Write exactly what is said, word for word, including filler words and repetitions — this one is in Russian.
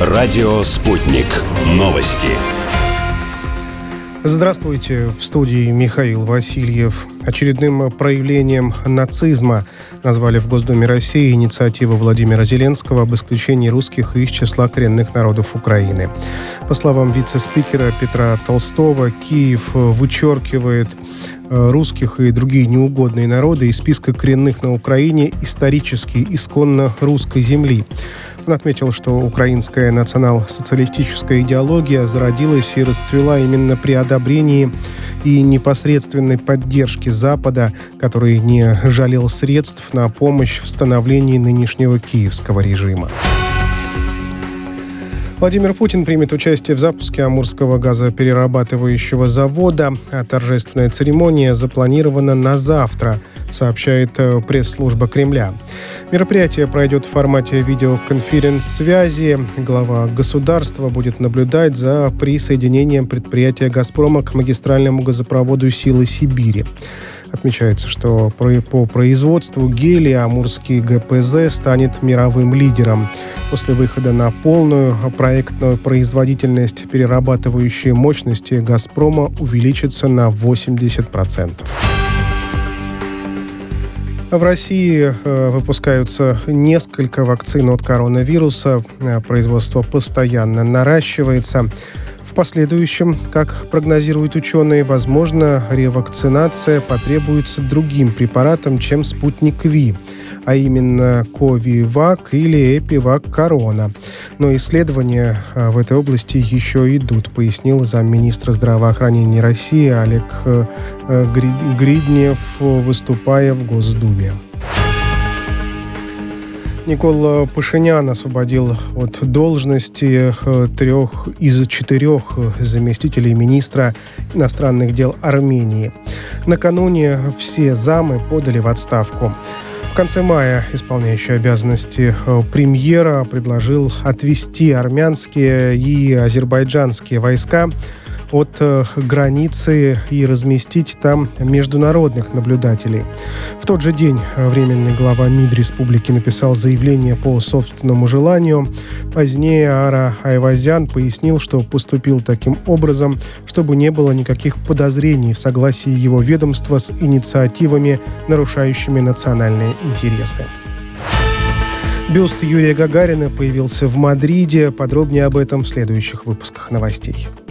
Радио «Спутник». Новости. Здравствуйте, в студии Михаил Васильев. Очередным проявлением нацизма назвали в Госдуме России инициативу Владимира Зеленского об исключении русских из числа коренных народов Украины. По словам вице-спикера Петра Толстого, Киев вычеркивает русских и другие неугодные народы из списка коренных на Украине исторически исконно русской земли. Он отметил, что украинская национал-социалистическая идеология зародилась и расцвела именно при одобрении и непосредственной поддержке Запада, который не жалел средств на помощь в становлении нынешнего киевского режима. Владимир Путин примет участие в запуске Амурского газоперерабатывающего завода. Торжественная церемония запланирована на завтра, сообщает пресс-служба Кремля. Мероприятие пройдет в формате видеоконференц-связи. Глава государства будет наблюдать за присоединением предприятия «Газпрома» к магистральному газопроводу «Силы Сибири». Отмечается, что по производству гелия Амурский ГПЗ станет мировым лидером. После выхода на полную проектную производительность перерабатывающие мощности «Газпрома» увеличатся на восемьдесят процентов. В России выпускаются несколько вакцин от коронавируса. Производство постоянно наращивается. В последующем, как прогнозируют ученые, возможно, ревакцинация потребуется другим препаратам, чем «Спутник Ви», а именно «Ковивак» или «Эпивак Корона». Но исследования в этой области еще идут, пояснил замминистра здравоохранения России Олег Гриднев, выступая в Госдуме. Никол Пашинян освободил от должности трех из четырех заместителей министра иностранных дел Армении. Накануне все замы подали в отставку. В конце мая исполняющий обязанности премьера предложил отвести армянские и азербайджанские войска от границы и разместить там международных наблюдателей. В тот же день временный глава МИД республики написал заявление по собственному желанию. Позднее Ара Айвазян пояснил, что поступил таким образом, чтобы не было никаких подозрений в согласии его ведомства с инициативами, нарушающими национальные интересы. Бюст Юрия Гагарина появился в Мадриде. Подробнее об этом в следующих выпусках новостей.